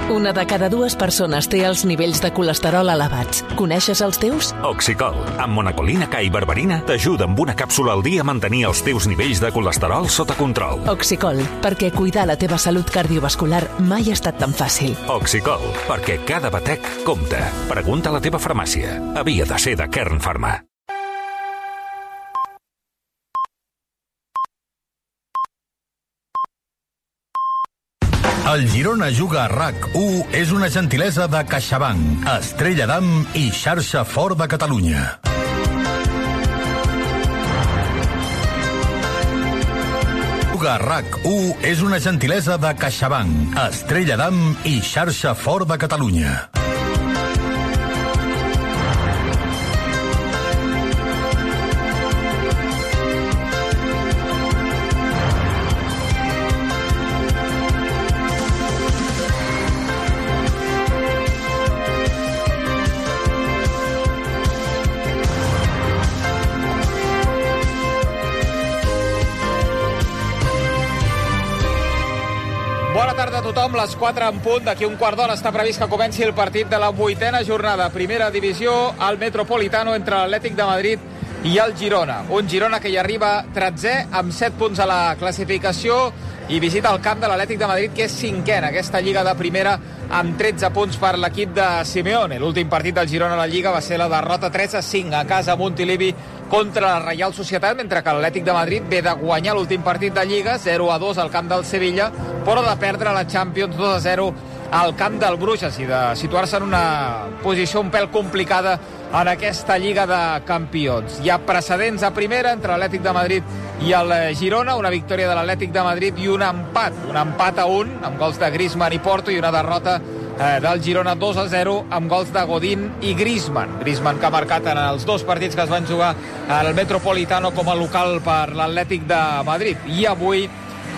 Una de cada dues persones té els nivells de colesterol elevats. Coneixes els teus? Oxicol, amb monacolina K i berberina, t'ajuda amb una càpsula al dia a mantenir els teus nivells de colesterol sota control. Oxicol, perquè cuidar la teva salut cardiovascular mai ha estat tan fàcil. Oxicol, perquè cada batec compta. Pregunta a la teva farmàcia. Havia de ser de Kern Pharma. El Girona juga a RAC1 és una gentilesa de CaixaBank, Estrella d'Am i Xarxa Fort de Catalunya. Juga a RAC1 és una gentilesa de CaixaBank, Estrella d'Am i Xarxa Fort de Catalunya. Bona tarda a tothom, les 4 en punt. D'aquí un quart d'hora està previst que comenci el partit de la 8a jornada. Primera divisió al Metropolitano entre l'Atlètic de Madrid i el Girona. Un Girona que hi arriba 13è amb 7 punts a la classificació i visita el camp de l'Atlètic de Madrid, que és 5è en aquesta Lliga de Primera, amb 13 punts per l'equip de Simeone. L'últim partit del Girona a la Lliga va ser la derrota 3-5 a casa a Montilivi contra la Reial Societat, mentre que l'Atlètic de Madrid ve de guanyar l'últim partit de Lliga 0-2 al camp del Sevilla, però de perdre la Champions 2-0 al camp del Bruges i de situar-se en una posició un pèl complicada en aquesta Lliga de Campions. Hi ha precedents a primera entre l'Atlètic de Madrid i el Girona, una victòria de l'Atlètic de Madrid i un empat a 1 amb gols de Griezmann i Porto, i una derrota del Girona 2-0 amb gols de Godín i Griezmann. Griezmann, que ha marcat en els dos partits que es van jugar al Metropolitano com a local per l'Atlètic de Madrid, i avui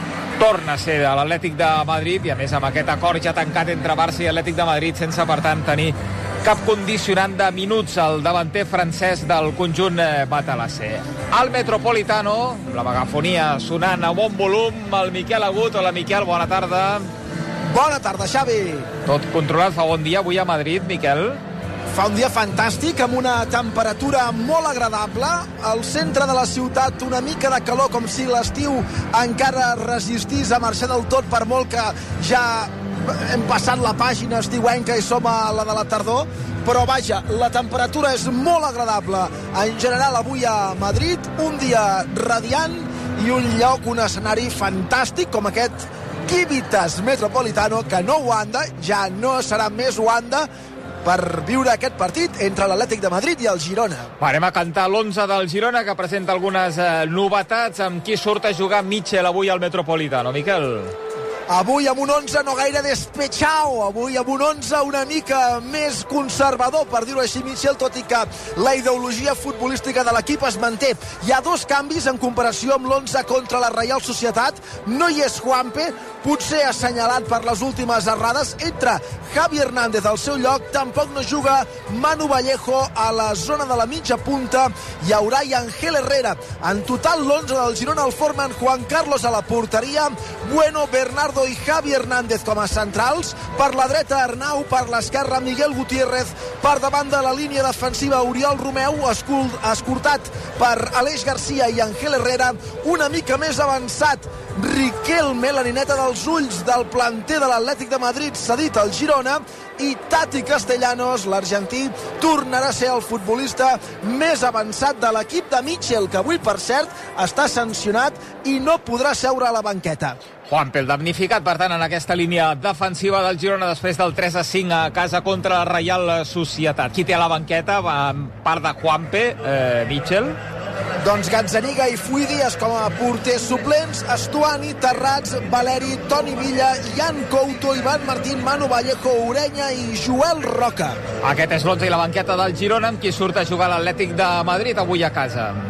torna a ser de l'Atlètic de Madrid, i a més amb aquest acord ja tancat entre Barça i Atlètic de Madrid, sense per tant tenir cap condicionant de minuts al davanter francès del conjunt matalasser. Al Metropolitano, la megafonia sonant a bon volum, el Miquel Agut. Hola Miquel, bona tarda. Bona tarda, Xavi. Tot controlat, fa bon dia avui a Madrid, Miquel? Fa un dia fantàstic, amb una temperatura molt agradable. Al centre de la ciutat una mica de calor, com si l'estiu encara resistís a marxar del tot, per molt que ja hem passat la pàgina estiuenca i som a la de la tardor. Però vaja, la temperatura és molt agradable en general avui a Madrid, un dia radiant i un lloc, un escenari fantàstic com aquest Civitas Metropolitano, que no Wanda, ja no serà més Wanda, per viure aquest partit entre l'Atlètic de Madrid i el Girona. Anem a cantar l'11 del Girona, que presenta algunes novetats. Amb qui surt a jugar Mitchell avui al Metropolitano, Miquel? Avui amb un 11 no gaire despechao, avui amb un 11 una mica més conservador, per dir-ho així, Mitchell, tot i que la ideologia futbolística de l'equip es manté. Hi ha dos canvis en comparació amb l'11 contra la Reial Societat. No hi és Juanpe, potser assenyalat per les últimes errades. Entra Javi Hernández al seu lloc, tampoc no juga Manu Vallejo a la zona de la mitja punta. Hi haurà Ángel Herrera. En total l'11 del Girona el formen Juan Carlos a la porteria, Bueno, Bernardo i Javi Hernández com a centrals, per la dreta Arnau, per l'esquerra Miguel Gutiérrez, per davant de la línia defensiva Oriol Romeu, escortat per Aleix Garcia i Ángel Herrera, una mica més avançat Riquelme, la nineta dels ulls del planter de l'Atlètic de Madrid, cedit al Girona, i Tati Castellanos, l'argentí, tornarà a ser el futbolista més avançat de l'equip de Mitchell, que avui, per cert, està sancionat i no podrà seure a la banqueta. Juanpe, el damnificat, per tant, en aquesta línia defensiva del Girona després del 3-5 a casa contra la Reial Societat. Qui té a la banqueta, a part de Juanpe, Mitchell? Doncs Gazzaniga i Fuidies com a porters suplents, Estuani, Terrats, Valeri, Toni Villa, Jan Couto, Ivan Martín, Manu Vallejo, Ureña i Joel Roca. Aquest és l'11 i la banqueta del Girona, amb qui surt a jugar l'Atlètic de Madrid avui a casa.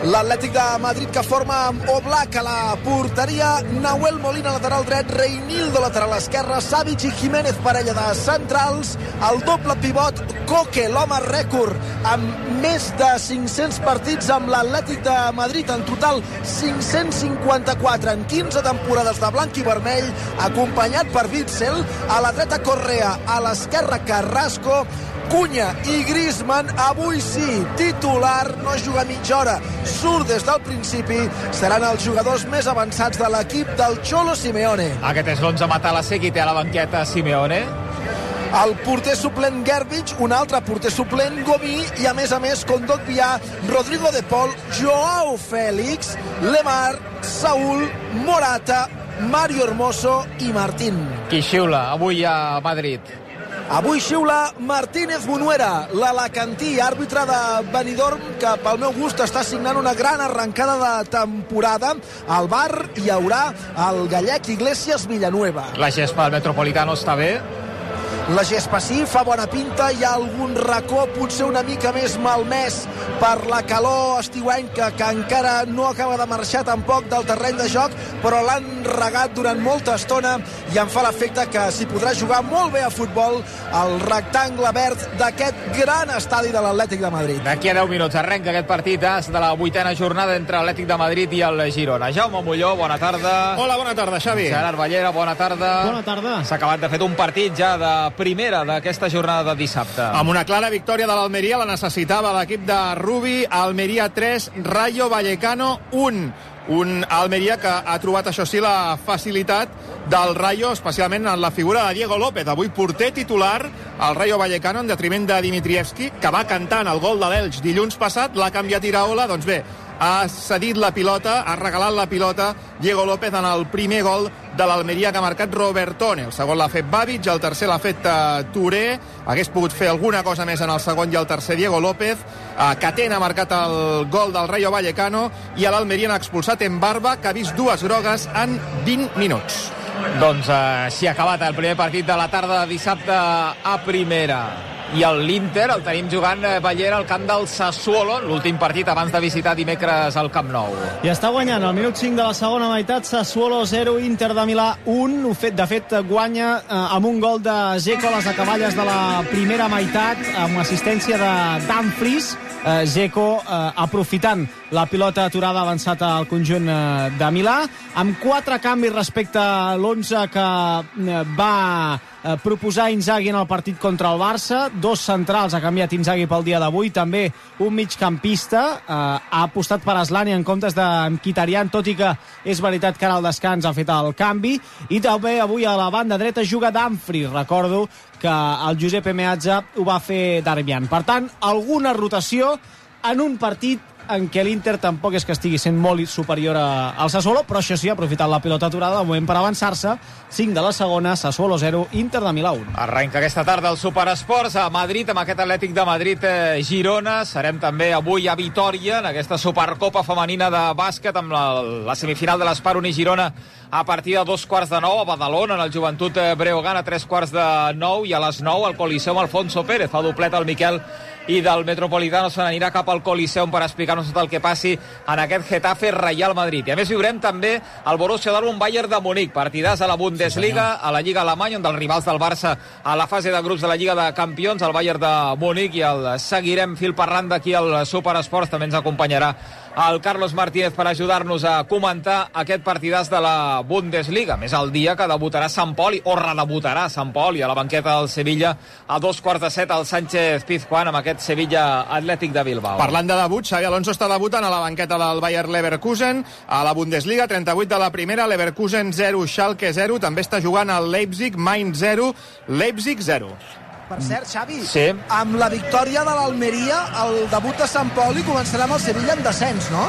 l'Atlètic de Madrid, que forma amb Oblak a la porteria, Nahuel Molina lateral dret, Reinildo lateral esquerra, Savic i Jiménez parella de centrals, el doble pivot Koke, l'home rècord amb més de 500 partits amb l'Atlètic de Madrid, en total 554 en 15 temporades de blanc i vermell, acompanyat per Witsel, a la dreta Correa, a l'esquerra Carrasco, Cunha i Griezmann, avui sí, titular, no juga mitja hora, surt des del principi, seran els jugadors més avançats de l'equip del Cholo Simeone. Aquest és l'11 Matalasser, qui té a la banqueta Simeone. El porter suplent Gervich, un altre porter suplent Gomí, i a més, Kondogbia, Rodrigo de Paul, Joao Félix, Lemar, Saúl, Morata, Mario Hermoso i Martín. Qui xiula avui a Madrid? Avui xiula Martínez Munuera, l'alacantí, àrbitre de Benidorm, que pel meu gust està signant una gran arrencada de temporada. Al bar hi haurà el gallec Iglesias Villanueva. La gespa del Metropolitano està bé? La gespa sí, fa bona pinta, hi ha algun racó potser una mica més malmès per la calor estiuenca que encara no acaba de marxar tampoc del terreny de joc, però l'han regat durant molta estona i em fa l'efecte que s'hi podrà jugar molt bé a futbol al rectangle verd d'aquest gran estadi de l'Atlètic de Madrid. D'aquí a 10 minuts arrenca aquest partit de la 8a jornada entre l'Atlètic de Madrid i el Girona. Jaume Molló, bona tarda. Hola, bona tarda, Xavi. Gerard Ballera, bona tarda. Bona tarda. S'ha acabat de fer un partit ja de primera d'aquesta jornada de dissabte. Amb una clara victòria de l'Almeria, la necessitava l'equip de Rubi. Almeria 3, Rayo Vallecano 1. Un Almeria que ha trobat, això sí, la facilitat del Rayo, especialment en la figura de Diego López, avui porter titular al Rayo Vallecano en detriment de Dimitrievski, que va cantant el gol de l'Elx dilluns passat, l'ha canviat Iraola, doncs bé, ha cedit la pilota, ha regalat la pilota Diego López en el primer gol de l'Almeria que ha marcat Robertone. El segon l'ha fet Babic, el tercer l'ha fet Touré. Hagués pogut fer alguna cosa més en el segon i el tercer Diego López. Catena ha marcat el gol del Rayo Vallecano i a l'Almeria n'ha expulsat en Barba, que ha vist dues grogues en 20 minuts. Doncs així ha acabat el primer partit de la tarda de dissabte a primera. I l'Inter el tenim jugant, Ballera, al camp del Sassuolo, l'últim partit abans de visitar dimecres al Camp Nou. I està guanyant al minut 5 de la segona meitat, Sassuolo 0, Inter de Milà 1. De fet, guanya amb un gol de Dzeko a les acaballes de la primera meitat, amb assistència de Dumfries. Dzeko aprofitant la pilota aturada, avançat al conjunt de Milà, amb 4 canvis respecte a l'11 que va proposar Inzaghi en el partit contra el Barça. 2 centrals ha canviat Inzaghi pel dia d'avui, també un migcampista, ha apostat per Aslani en comptes de Mkhitaryan, tot i que és veritat que ara al descans ha fet el canvi, i també avui a la banda dreta juga Dumfries. Recordo que el Giuseppe Meazza ho va fer Darmian. Per tant, alguna rotació en un partit en què l'Inter tampoc és que estigui sent molt superior al Sassuolo, però això sí, ha aprofitat la pilota aturada de moment per avançar-se. 5 de la segona, Sassuolo 0, Inter de Milà 1. Arrenca aquesta tarda el Superesports a Madrid, amb aquest Atlètic de Madrid-Girona. Serem també avui a Vitòria, en aquesta Supercopa femenina de bàsquet, amb la semifinal de l'Espar Uni-Girona a partir de 2:15, a Badalona, en el Joventut Breogán a 3:15, i a les 9 al Coliseum Alfonso Pérez. Fa doblet el Miquel i del Metropolitano se n'anirà cap al Coliseum per explicar-nos tot el que passi en aquest Getafe Real Madrid. I a més viurem també el Borussia Dortmund Bayern de Munic, partidàs a la Bundesliga, a la Lliga Alemanya, un dels rivals del Barça a la fase de grups de la Lliga de Campions, el Bayern de Munic, i el seguirem fil per randa aquí al Superesports. També ens acompanyarà el Carlos Martínez per ajudar-nos a comentar aquest partidàs de la Bundesliga. Més el dia que debutarà Sant Poli, o redebutarà Sant Poli a la banqueta del Sevilla a 2:15 al Sánchez Pizjuán, amb aquest Sevilla Atlètic de Bilbao. Parlant de debut, Xabi Alonso està debutant a la banqueta del Bayer Leverkusen a la Bundesliga, 38 de la primera, Leverkusen 0, Schalke 0, també està jugant el Leipzig, Mainz 0, Leipzig 0. Per cert, Xavi, sí, amb la victòria de l'Almeria, el debut de Sant Poli començarà amb el Sevilla en descens, no?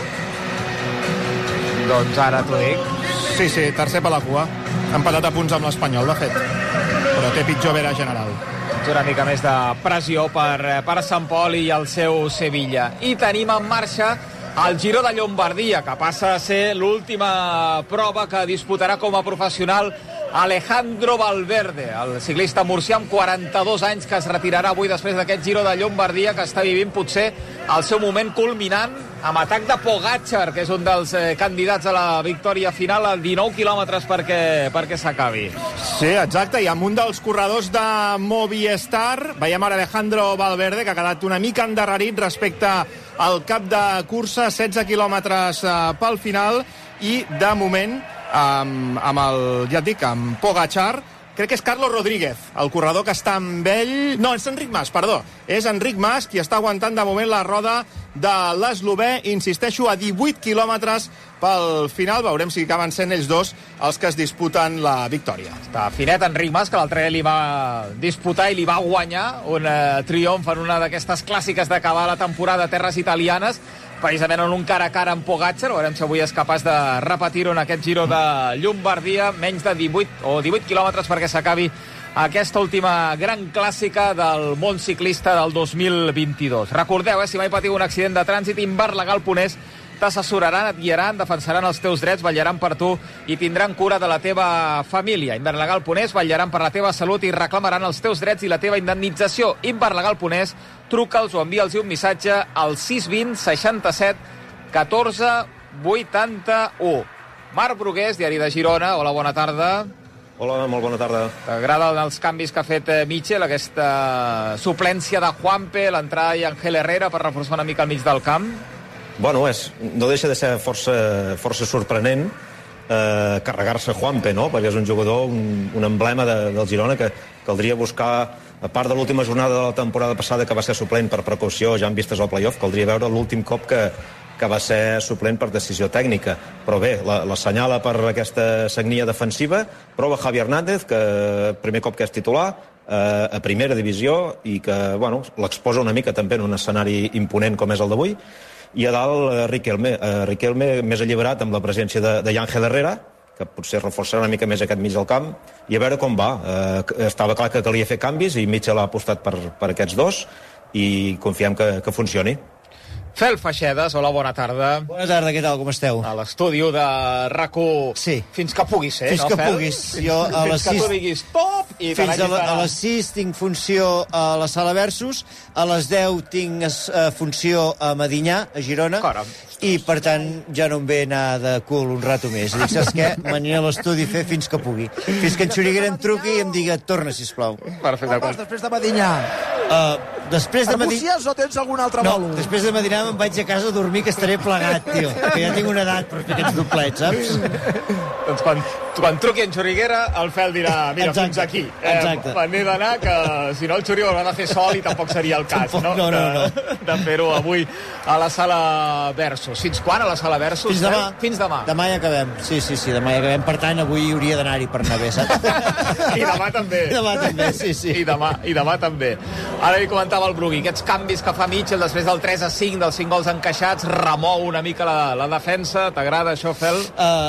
Doncs ara t'ho dic. Sí, tercer per la cua. Empatat a punts amb l'Espanyol, de fet. Però té pitjor vera general. Una mica més de pressió per Sant Poli i el seu Sevilla. I tenim en marxa el Giro de Llombardia, que passa a ser l'última prova que disputarà com a professional Alejandro Valverde, el ciclista murcià amb 42 anys que es retirarà avui després d'aquest Giro de Llombardia, que està vivint potser el seu moment culminant amb atac de Pogačar, que és un dels candidats a la victòria final, a 19 quilòmetres perquè s'acabi. Sí, exacte, i amb un dels corredors de Movistar, veiem ara Alejandro Valverde, que ha quedat una mica endarrerit respecte al cap de cursa, 16 quilòmetres pel final, i de moment, amb Pogačar, crec que és Carlos Rodríguez, el corredor que està amb ell... No, és Enric Mas, perdó. És Enric Mas qui està aguantant de moment la roda de l'eslovè. Insisteixo, a 18 quilòmetres pel final. Veurem si acaben sent ells dos els que es disputen la victòria. Està finet Enric Mas, que l'altre li va disputar i li va guanyar un triomf en una d'aquestes clàssiques d'acabar la temporada a terres italianes, precisament en un cara a cara amb Pogačar. Veurem si avui és capaç de repetir-ho en aquest Giro de Llombardia. Menys de 18 quilòmetres perquè s'acabi aquesta última gran clàssica del món ciclista del 2022. Recordeu, si mai patiu un accident de trànsit, Invar Legal Ponés t'assessoraran, et guiaran, defensaran els teus drets, vetllaran per tu i tindran cura de la teva família. Invar Legal Ponés vetllaran per la teva salut i reclamaran els teus drets i la teva indemnització. Invar Legal Ponés, truca'ls o envia'ls un missatge al 620 67 14 81. Marc Brugués, Diari de Girona. Hola, bona tarda. Hola, molt bona tarda. T'agraden els canvis que ha fet Mitchell, aquesta suplència de Juanpe, l'entrada d'Ángel Herrera per reforçar una mica al mig del camp? Bueno, no deixa de ser força sorprenent carregar-se Juanpe, no? Perquè és un jugador, un emblema del Girona que caldria buscar, a part de l'última jornada de la temporada passada que va ser suplent per precaució, ja en vistes al playoff, caldria veure l'últim cop que va ser suplent per decisió tècnica. Però bé, l'assenyala per aquesta sagnia defensiva, prova Javi Hernández, que primer cop que és titular, a primera divisió, i que l'exposa una mica també en un escenari imponent com és el d'avui. I a dalt Riquelme més alliberat amb la presència de Ángel Herrera, que potser reforçarà una mica més aquest mig del camp, i a veure com va. Estava clar que calia fer canvis i Mitchell ha apostat per aquests dos i confiem que funcioni. Fel Feixedes, hola, bona tarda. Bona tarda, què tal, com esteu? A l'estudi de RAC1. Sí. Fins que puguis ser, fins no, que Fel? Puguis. Jo a les 6... Fins que tu diguis top i te n'hagis d'anar. A les 6 tinc funció a la Sala Versus, a les 10 tinc funció a Medinyà, a Girona, Caram. I, per tant, ja no em ve anar de cul un rato més. Dic, saps què? M'aniré a l'estudi a fer fins que pugui. Fins que en Xuriguera em truqui i em diga, torna, sisplau. Perfecte. Després de Medinyà. Després de Medinyà... o tens algun altre bolo? No, després de Medinyà me'n vaig a casa a dormir, que estaré plegat, tio. Que ja tinc una edat per fer aquests doblets, saps? Doncs quan truqui en Xuriguera, el Fel dirà, mira, exacte, fins aquí. Exacte. Me n'he d'anar, que si no el Xuri ho haurà de fer sol i tampoc seria el cas, no? No. De fer-ho avui a la Sala Versus. Fins quan a la Sala Versus? Fins demà. Fins demà. Demà ja acabem. Sí, demà ja acabem. Per tant, avui hauria d'anar-hi per anar bé, saps? I demà també. Demà també, sí. I demà també. Ara li comentava el Brugui, aquests canvis que fa Mitchell després del 3-5, dels 5 gols encaixats, remou una mica la defensa. T'agrada això, Fel?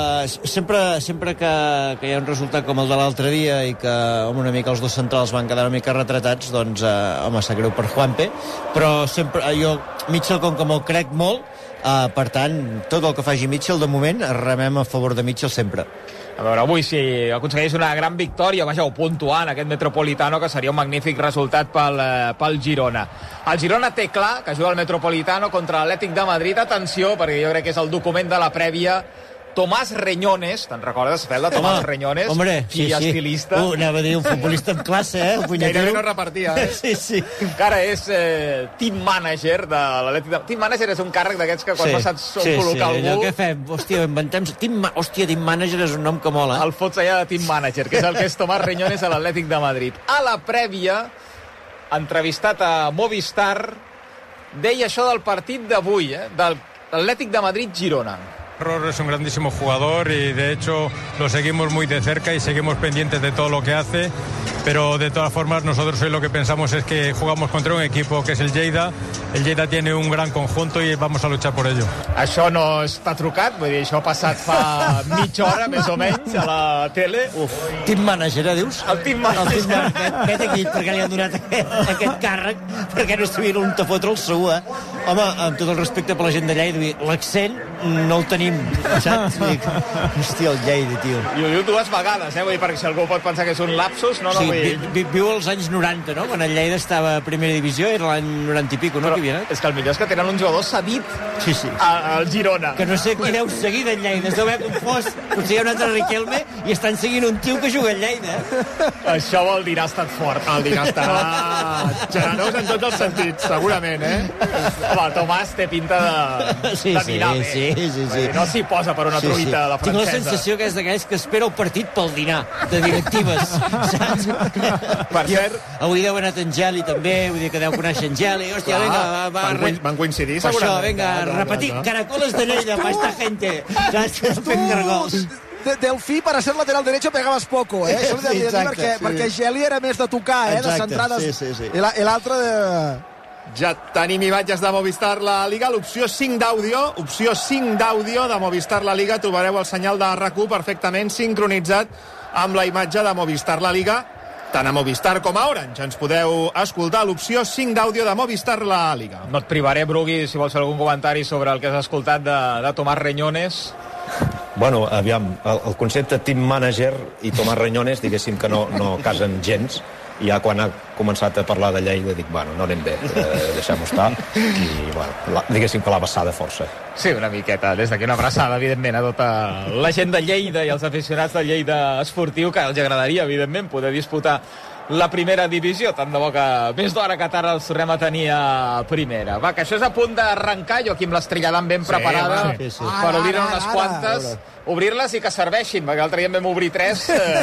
Sempre que hi ha un resultat com el de l'altre dia i que una mica els dos centrals van quedar una mica retratats, doncs, home, sap greu per Juanpe, però sempre jo Mitchell, com que me'l crec molt, per tant, tot el que faci Mitchell, de moment, remem a favor de Mitchell sempre. A veure, avui si aconsegueix una gran victòria, vaja, ho puntuant, aquest Metropolitano, que seria un magnífic resultat pel Girona. El Girona té clar que juga el Metropolitano contra l'Atlètic de Madrid. Atenció, perquè jo crec que és el document de la prèvia. Tomàs Reñones, te'n recordes, Fel, de Tomàs Reñones? Hombre, sí. Estilista. Anava a dir un futbolista en classe, Gairebé no repartia, Sí. Que ara és team manager de l'Atlètic de... Team manager és un càrrec d'aquests que quan no saps on col·locar algú... Allò que fem, inventem... Team manager és un nom que mola. El fots allà de team manager, que és el que és Tomàs Reñones a l'Atlètic de Madrid. A la prèvia, entrevistat a Movistar, deia això del partit d'avui, del Atlètic de Madrid-Girona. Es un grandísimo jugador y de hecho lo seguimos muy de cerca y seguimos pendientes de todo lo que hace, pero de todas formas nosotros hoy lo que pensamos es que jugamos contra un equipo que es el Lleida tiene un gran conjunto y vamos a luchar por ello. Això no està trucat, vull dir, això ha passat fa mitja hora més o menys a la tele. Team manager, dius? El team manager. Vet aquí perquè li han donat aquest càrrec, perquè no estigui un te fotre el sou, home, amb tot el respecte per la gent de Lleida, l'accent no el tenim, saps? Hòstia, el Lleida, tio. I ho diu dues vegades, vull dir, perquè si algú pot pensar que és un lapsus, no, viu als anys 90, no? Quan el Lleida estava a primera divisió, era l'any 90 i pico, no? Però és que el millor és que tenen un jugador cedit al Girona. Que no sé qui deu seguir del Lleida, es deu haver confós, potser hi ha un altre Riquelme i estan seguint un tio que juga al Lleida. Això vol dir ha estat fort. El Dinar està generós en tots els sentits, segurament, Home, el Tomàs té pinta de dinar bé. Sí. No s'hi posa per una truita de la francesa. Tinc la sensació que és d'aquells que espera el partit pel dinar, de directives, saps? Per cert... Avui deu haver anat en Geli, també, vull dir que deu conèixer en Geli. Hòstia, vinga, van coincidir, per segurament. això, vinga, repetir, caracoles de Lleida, pa esta gente. Saps? Fent cargols. Delfí, para ser lateral derecho, pegabas poco, Això ho dir, perquè Geli era més de tocar, de centrades. Sí. I l'altre de... Ja tenim imatges de Movistar La Liga, l'opció 5 d'àudio de Movistar La Liga, trobareu el senyal de RAC1 perfectament sincronitzat amb la imatge de Movistar La Liga, tant a Movistar com a Orange. Ens podeu escoltar l'opció 5 d'àudio de Movistar La Liga. No et privaré, Brugui, si vols fer algun comentari sobre el que has escoltat de Tomàs Reñones. Bueno, aviam, el concepte team manager i Tomàs Reñones, diguéssim que no casen gens, i ja quan ha començat a parlar de Lleida dic, bueno, no anem bé, deixem-ho estar, i bueno, diguéssim que l'ha vessada força. Sí, una miqueta, des d'aquí una abraçada, evidentment, a tota la gent de Lleida i els aficionats de Lleida Esportiu, que els agradaria, evidentment, poder disputar la primera divisió, tant de bo que més d'hora que tard els tornem a tenir a primera. Va, que això és a punt d'arrencar, Joaquim, l'Estrella d'Am ben preparada per obrir-ne unes quantes, obrir-les i que serveixin, perquè l'altre dia en vam obrir 3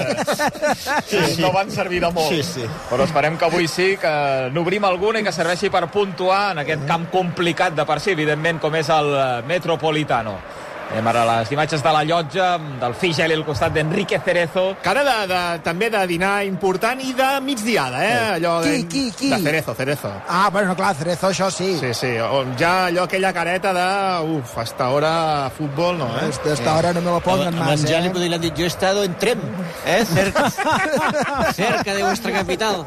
no van servir de molt. Però esperem que avui sí, que n'obrim alguna i que serveixi per puntuar en aquest camp complicat de per si, evidentment, com és el Metropolitano. Anem ara a les imatges de la llotja, del Figeli al costat d'Enrique Cerezo. Cara també de dinar important i de migdiada, allò Qui? De Cerezo. Ah, bueno, clar, Cerezo, això sí. Sí, ja allò, aquella careta de hasta ahora futbol, no, Hasta ahora no me lo pongan más, En Geli podria dir, yo he estado en Trem, cerca de vuestra capital.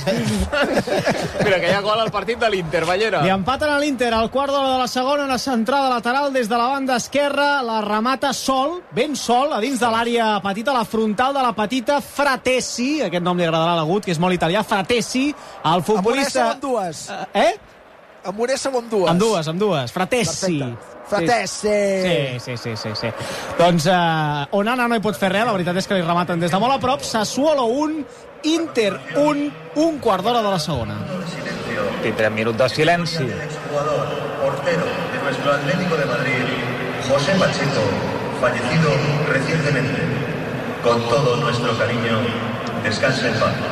Mira, que hi ha gol al partit de l'Inter, Ballera. I empaten a l'Inter, al quart d'hora de la segona, una centrada lateral des de la banda esquerra, la remata ben sol, a dins de l'àrea petita, la frontal de la petita Fratesi, aquest nom li agradarà a l'Agut, que és molt italià, Fratesi, el futbolista... Amb dues. Amb una o amb dues? Amb dues, Fratesi. Fratesi. Sí. Doncs Onana no hi pot fer res, la veritat és que li rematen des de molt a prop. Sassuolo 1, Inter 1, un quart d'hora de la segona. Tindrem minut de silenci. Portero de nuestro Atlético de Madrid, José Pacheco, fallecido recientemente. Con todo nuestro cariño, descanse en paz.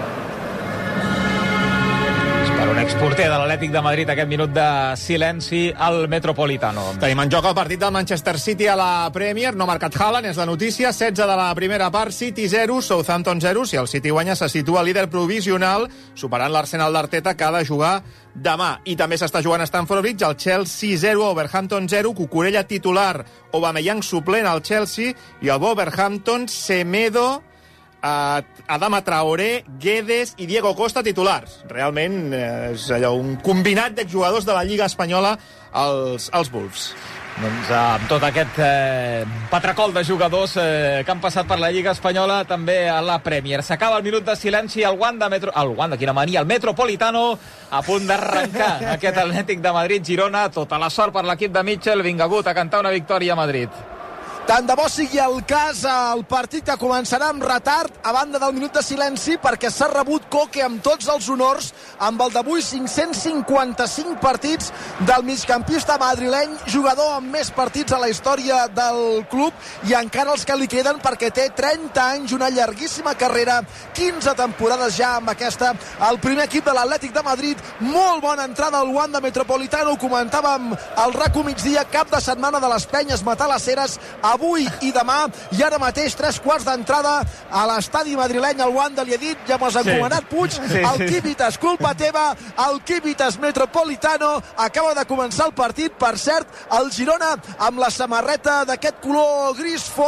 Per un exporter de l'Atlètic de Madrid, aquest minut de silenci al Metropolitano. Tenim en joc el partit del Manchester City a la Premier, no ha marcat Haaland, és la notícia, 16 de la primera part, City 0, Southampton 0, si el City guanya se situa líder provisional, superant l'Arsenal d'Arteta, que ha de jugar demà. I també s'està jugant a Stamford Bridge, el Chelsea 0, Wolverhampton 0, Cucurella titular, Aubameyang suplent al Chelsea, i el Wolverhampton, Semedo, Adama Traoré, Guedes i Diego Costa titulars. Realment és allò, un combinat d'exjugadors de la Lliga Espanyola als Wolves. Doncs amb tot aquest patracol de jugadors que han passat per la Lliga Espanyola, també a la Premier. S'acaba el minut de silenci al Wanda, quina mania, el Metropolitano, a punt d'arrencar aquest Atlètic de Madrid-Girona. Tota la sort per l'equip de Mitchell, vinga Agut a cantar una victòria a Madrid. Tant de bo sigui el cas, el partit que començarà amb retard a banda del minut de silenci, perquè s'ha rebut Koke amb tots els honors, amb el d'avui 555 partits del migcampista madrileny, jugador amb més partits a la història del club, i encara els que li queden, perquè té 30 anys, una llarguíssima carrera, 15 temporades ja amb aquesta, el primer equip de l'Atlètic de Madrid. Molt bona entrada al Wanda Metropolitano, ho comentàvem al RAC1 migdia, cap de setmana de les Penyes Matalasseres, avui i demà, i ara mateix 3/4 d'entrada a l'estadi madrileny. El Wanda li ha dit, ja m'has encomanat Puig, el Químitas, culpa teva, el Químitas Metropolitano, acaba de començar el partit. Per cert, el Girona amb la samarreta d'aquest color gris fosc,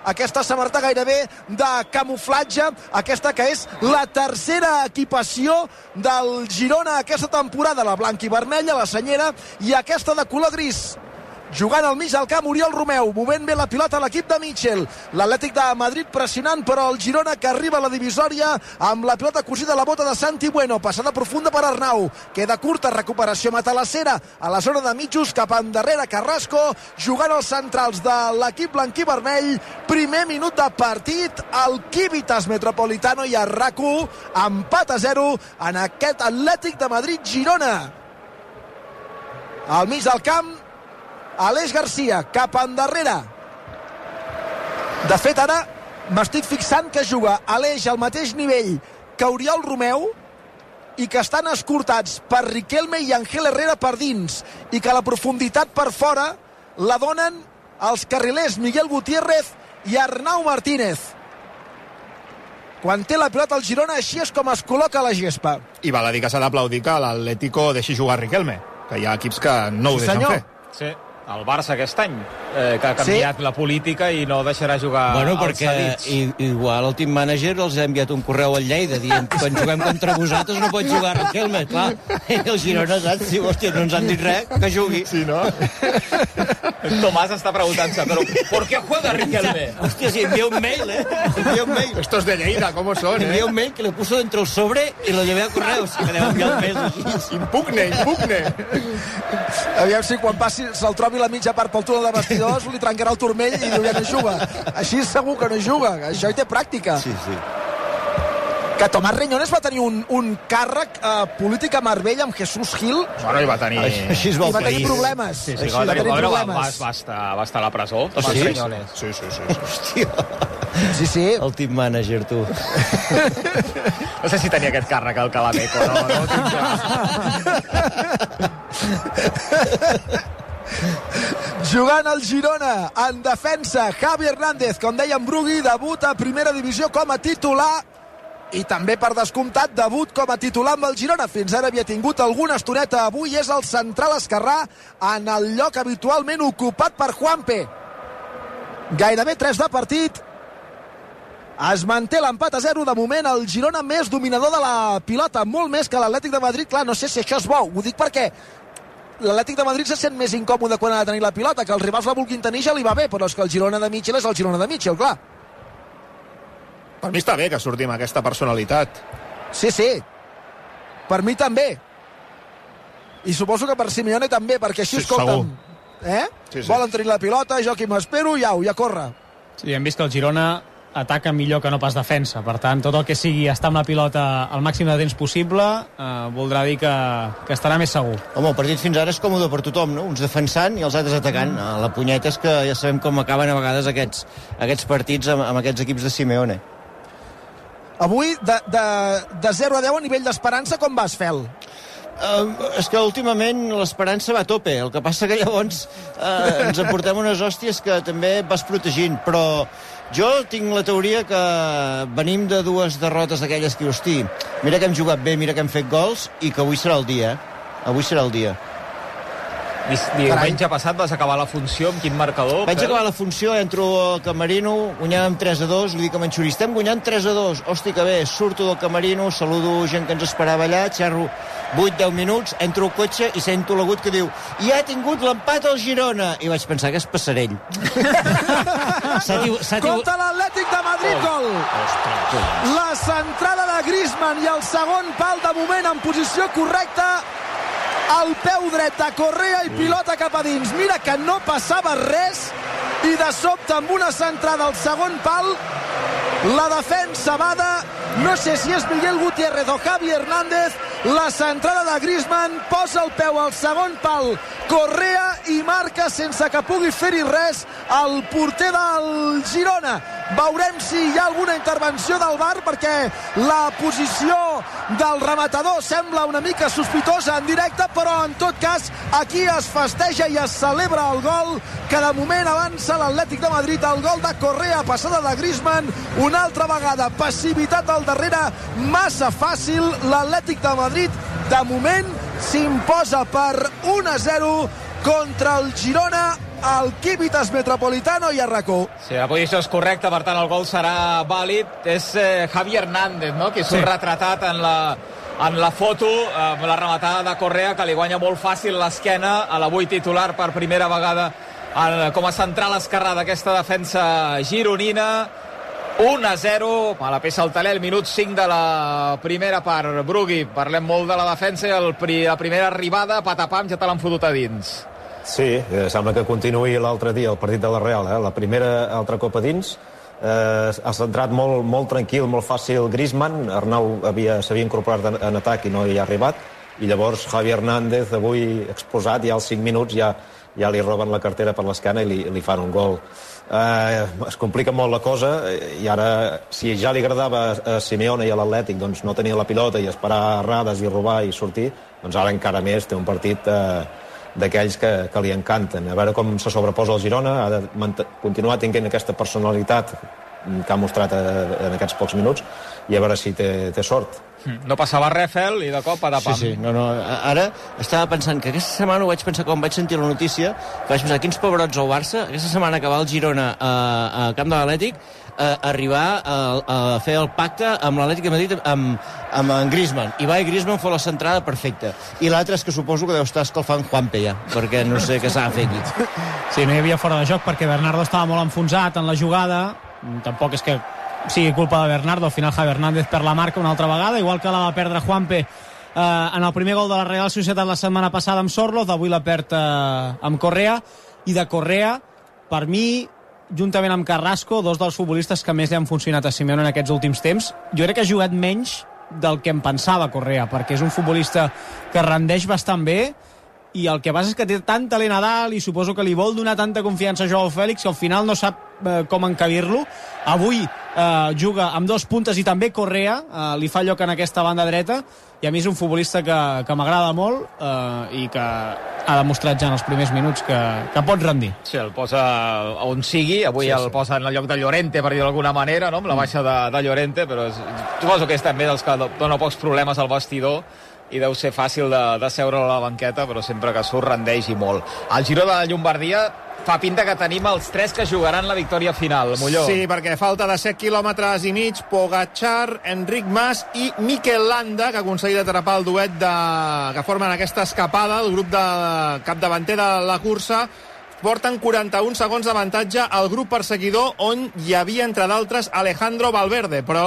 aquesta samarreta gairebé de camuflatge, aquesta que és la tercera equipació del Girona aquesta temporada, la blanca i vermella, la senyera, i aquesta de color gris. Jugant al mig del camp, Oriol Romeu, movent bé la pilota a l'equip de Mitchell. L'Atlètic de Madrid pressionant, però el Girona que arriba a la divisòria amb la pilota cosida a la bota de Santi Bueno. Passada profunda per Arnau. Queda curta, recuperació Matalassera a la zona de mitjos, cap endarrere Carrasco, jugant als centrals de l'equip blanquí vermell. Primer minut de partit, el Quívitas Metropolitano i el RAC1, empat a 0 en aquest Atlètic de Madrid-Girona. Al mig del camp, Aleix Garcia, cap endarrere. De fet, ara m'estic fixant que juga Aleix al mateix nivell que Oriol Romeu i que estan escortats per Riquelme i Ángel Herrera per dins, i que la profunditat per fora la donen els carrilers Miguel Gutiérrez i Arnau Martínez. Quan té la pilota al Girona, així és com es col·loca a la gespa. I val a dir que s'ha d'aplaudir que l'Atlético deixi jugar Riquelme, que hi ha equips que no ho deixen fer. Sí. El Barça aquest any, que ha canviat la política i no deixarà jugar els cedits. Igual el team manager els ha enviat un correu al Lleida dient quan juguem contra vosaltres no pot jugar Riquelme, clar. I el Girona, saps? Si, hòstia, no ens han dit res, que jugui. Sí, no? Tomàs està preguntant-se, però ¿por qué juega Riquelme? Hòstia, si envia un mail, envia un mail. Estos de Lleida, ¿cómo son, envia un mail que le puso dentro el sobre y lo llevé a correos. I que deu enviar un mail així. Impugne. Aviam si quan passi se'l trobi la mitja part pel túnel de vestidors li trencarà el turmell i diu ja no juga. Així segur que no juga, això hi té pràctica. Sí. Que Tomàs Reñones va tenir un càrrec polític a Marbella amb Jesús Gil. Bueno, hi va tenir... Així es va el país. Va tenir problemes. Sí, va tenir problemes. Va estar a la presó, Tomàs Reñones. Sí. Hòstia. Sí. El team manager, tu. No sé si tenia aquest càrrec al Calameco, no ho tinc clar. Jugant el Girona en defensa, Javi Hernández, com dèiem, Brugui, debuta a primera divisió com a titular i també, per descomptat, debut com a titular amb el Girona. Fins ara havia tingut alguna estoneta, avui és el central esquerrà en el lloc habitualment ocupat per Juanpe. Gairebé 3 de partit, es manté l'empat a 0. De moment el Girona més dominador de la pilota, molt més que l'Atlètic de Madrid. Clar, no sé si això és bo, ho dic perquè l'Atlètic de Madrid se sent més incòmode quan ha de tenir la pilota, que els rivals la vulguin tenir ja li va bé, però és que el Girona de Mitchell és el Girona de Mitchell, clar. Per mi està bé que sortim amb aquesta personalitat. Sí, per mi també, i suposo que per Simeone també, perquè així, escolta'm, Sí. volen tenir la pilota, jo aquí m'espero i ja corre. Sí, hem vist que el Girona ataca millor que no pas defensa, per tant tot el que sigui estar amb la pilota al màxim de temps possible voldrà dir que estarà més segur. Home, el partit fins ara és còmode per tothom, no? Uns defensant i els altres atacant. La punyeta és que ja sabem com acaben a vegades aquests partits amb aquests equips de Simeone. Avui de 0 a 10 a nivell d'esperança com vas, Fel? És que últimament l'esperança va a tope, el que passa que llavors ens emportem unes hòsties que també vas protegint, però jo tinc la teoria que venim de 2 derrotes d'aquelles que, hosti, mira que hem jugat bé, mira que hem fet gols i que avui serà el dia, Avui serà el dia. Diumenge passat vas acabar la funció amb quin marcador? Vaig acabar la funció, entro al camerino, guanyàvem 3-2, li dic a Manxuri, estem guanyant 3-2, hosti que bé, surto del camerino, saludo gent que ens esperava allà, xerro 8-10 minuts, entro al cotxe i sento l'agut que diu i ha tingut l'empat al Girona, i vaig pensar que és Passarell. Contra l'Atlètic de Madrid, gol! La centrada de Griezmann i el segon pal de moment en posició correcta, al peu dret de Correa i pilota cap a dins. Mira que no passava res i de sobte amb una centrada al segon pal la defensa bada, no sé si és Miguel Gutiérrez o Javi Hernández, la centrada de Griezmann posa el peu al segon pal Correa i marca sense que pugui fer-hi res el porter del Girona. Veurem si hi ha alguna intervenció del VAR, perquè la posició del rematador sembla una mica sospitosa en directe, però en tot cas aquí es festeja i es celebra el gol que de moment avança l'Atlètic de Madrid, el gol de Correa, passada de Griezmann, una altra vegada passivitat al darrere, massa fàcil. L'Atlètic de Madrid de moment s'imposa per 1-0 contra el Girona, al Químitas Metropolitano i a RAC1. Sí, la posició és correcta, per tant el gol serà vàlid. És Javi Hernández, no?, qui surt retratat en la foto, amb la rematada de Correa, que li guanya molt fàcil l'esquena a l'avui titular per primera vegada com a central esquerrà d'aquesta defensa gironina. 1-0, a la peça al taler, el minut 5 de la primera part. Brugui, parlem molt de la defensa i la primera arribada, patapam, ja te l'han fotut a dins. Sí, sembla que continuï l'altre dia el partit de la Real, la primera altra cop a dins. Ha centrat molt tranquil, molt fàcil Griezmann. Arnau s'havia incorporat en atac i no hi ha arribat, i llavors Javi Hernández avui exposat, ja als 5 minuts ja li roben la cartera per l'esquena i li fan un gol. Es complica molt la cosa, i ara, si ja li agradava a Simeone i a l'Atlètic doncs no tenir la pilota i esperar errades i robar i sortir, doncs ara encara més té un partit d'aquells que li encanten. A veure com se sobreposa el Girona, ha de continuar tenint aquesta personalitat que ha mostrat en aquests pocs minuts, i a veure si té sort. No passava res, Fel, i de cop patapam. Sí. Ara estava pensant que aquesta setmana ho vaig pensar quan vaig sentir la notícia, que vaig pensar, quins pebrots al Barça, aquesta setmana que va el Girona a camp de l'Atlètic, arribar a fer el pacte amb l'Atlètic de Madrid amb en Griezmann, i va, i Griezmann fot la centrada perfecta, i l'altre és que suposo que deu estar escalfant Juanpe ja, perquè no sé què s'ha de fer aquí. Sí, no hi havia fora de joc perquè Bernardo estava molt enfonsat en la jugada. Tampoc és que sigui culpa de Bernardo, al final Javi Hernández perd la marca una altra vegada, igual que la va perdre Juanpe en el primer gol de la Real Societat la setmana passada amb Sorloz, avui la perd amb Correa. I de Correa, per mi, juntament amb Carrasco, dos dels futbolistes que més li han funcionat a Simeone en aquests últims temps. Jo crec que ha jugat menys del que em pensava Correa, perquè és un futbolista que rendeix bastant bé, i el que passa és que té tant talent a dalt i suposo que li vol donar tanta confiança a Joao Fèlix que al final no sap com encabir-lo. Avui juga amb dos puntes i també Correa li fa lloc en aquesta banda dreta, i a mi és un futbolista que m'agrada molt i que ha demostrat ja en els primers minuts que pot rendir. Sí, el posa on sigui, avui el posa en el lloc de Llorente, per dir d'alguna manera, no?, amb la baixa de Llorente, però suposo que és també dels que dona pocs problemes al vestidor i deu ser fàcil de seure a la banqueta, però sempre que surt rendeix i molt. El Giró de Llombardia fa pinta que tenim els tres que jugaran la victòria final. Molló. Sí, perquè falta de 7 quilòmetres i mig, Pogačar, Enric Mas i Mikel Landa, que ha aconseguit atrapar el duet que formen aquesta escapada, el grup de capdavanter de la cursa. Porten 41 segons d'avantatge al grup perseguidor, on hi havia, entre d'altres, Alejandro Valverde, però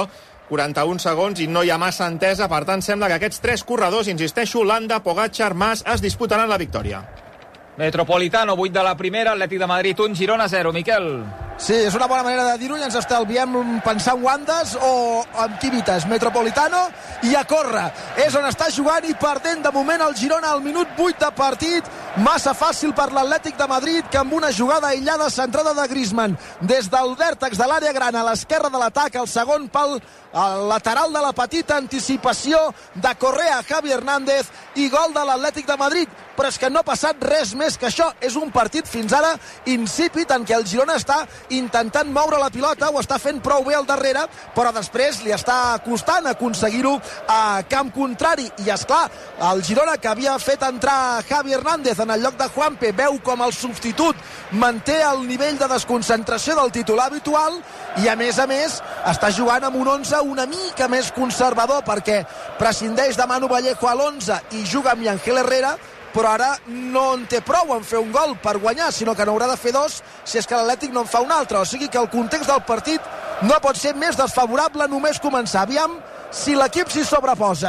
41 segons i no hi ha massa entesa, per tant sembla que aquests tres corredors, insisteixo, Landa, Pogačar, Mas, es disputaran la victòria. Metropolitano, 8 de la primera, Atlètic de Madrid 1, Girona 0. Miquel. Sí, és una bona manera de dir-ho, i ens estalviem pensar en Wandas o en Químitas. Metropolitano i a córrer. És on està jugant i perdent de moment el Girona al minut 8 de partit. Massa fàcil per l'Atlètic de Madrid, que amb una jugada aïllada centrada de Griezmann des del vèrtex de l'àrea gran a l'esquerra de l'atac, al segon pal, al lateral de la petita anticipació de Correa, Javi Hernández, i gol de l'Atlètic de Madrid. Però és que no ha passat res més que això. És un partit fins ara insípid en què el Girona està intentant moure la pilota, ho està fent prou bé al darrere, però després li està costant aconseguir-ho a camp contrari. I esclar, el Girona, que havia fet entrar Javi Hernández en el lloc de Juanpe, veu com el substitut manté el nivell de desconcentració del titular habitual, i a més està jugant amb un 11 una mica més conservador, perquè prescindeix de Manu Vallejo a l'11 i juga amb Ángel Herrera, però ara no en té prou en fer un gol per guanyar, sinó que n'haurà de fer dos si és que l'Atlètic no en fa un altre. O sigui que el context del partit no pot ser més desfavorable només començar. Aviam si l'equip s'hi sobreposa.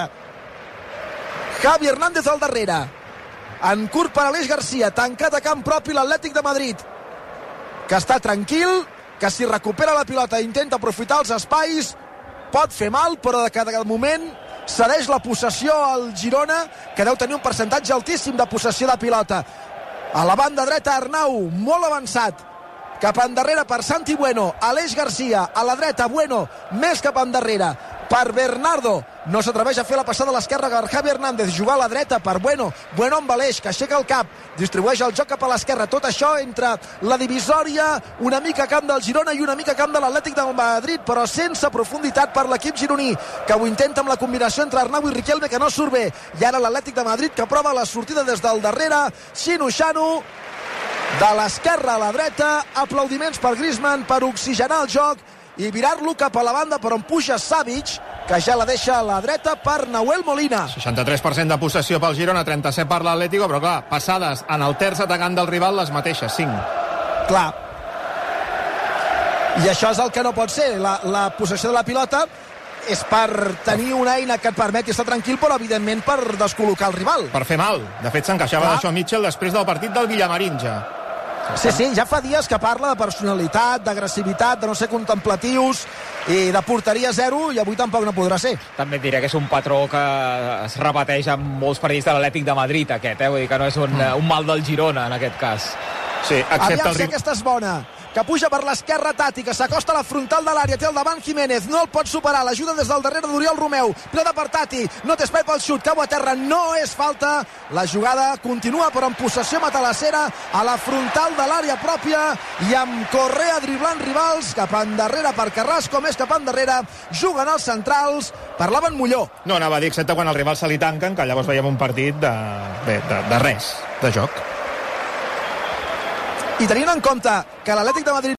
Javi Hernández al darrere, en curt per Aleix Garcia, tancat a camp propi l'Atlètic de Madrid, que està tranquil, que si recupera la pilota intenta aprofitar els espais, pot fer mal, però de cada moment cedeix la possessió al Girona, que deu tenir un percentatge altíssim de possessió de pilota. A la banda dreta, Arnau, molt avançat, cap endarrere per Santi Bueno, Aleix Garcia, a la dreta, Bueno, més cap endarrere per Bernardo, no s'atreveix a fer la passada a l'esquerra per Javi Hernández, jugar a la dreta per Bueno amb Aleix, que aixeca el cap, distribueix el joc cap a l'esquerra, tot això entre la divisòria, una mica camp del Girona i una mica camp de l'Atlètic de Madrid, però sense profunditat per l'equip gironí, que ho intenta amb la combinació entre Arnau i Riquelme, que no surt bé, i ara l'Atlètic de Madrid, que prova la sortida des del darrere, Xinu Xanu, de l'esquerra a la dreta, aplaudiments per Griezmann per oxigenar el joc i virar-lo cap a la banda per on puja Savic, que ja la deixa a la dreta per Nahuel Molina. 63% de possessió pel Girona, 37 per l'Atlético, però clar, passades en el terç atacant del rival les mateixes, 5. Clar. I això és el que no pot ser. La possessió de la pilota és per tenir una eina que et permeti estar tranquil, però evidentment per descol·locar el rival. Per fer mal. De fet, s'encaixava d'això Mitchell després del partit del Villamarín, ja. Sí, ja fa dies que parla de personalitat, d'agressivitat, de no ser contemplatius i de porteria zero, i avui tampoc no podrà ser. També et diré que és un patró que es repeteix en molts partits de l'Atlètic de Madrid, aquest, vull dir que no és un mal del Girona, en aquest cas. Sí, excepte aviam si aquesta és bona, que puja per l'esquerra Tati, que s'acosta a la frontal de l'àrea, té el davant Jiménez, no el pot superar, l'ajuda des del darrere d'Oriol Romeu, pilota per Tati, no té espai pel xut, cau a terra, no és falta, la jugada continua però en possessió Matalassera a la frontal de l'àrea pròpia i amb Correa driblant rivals cap endarrere per Carrasco, més cap endarrere juguen els centrals, parlaven Molló. No, anava a dir, excepte quan els rivals se li tanquen, que llavors veiem un partit de res, de joc. I tenint en compte que l'Atlètic de Madrid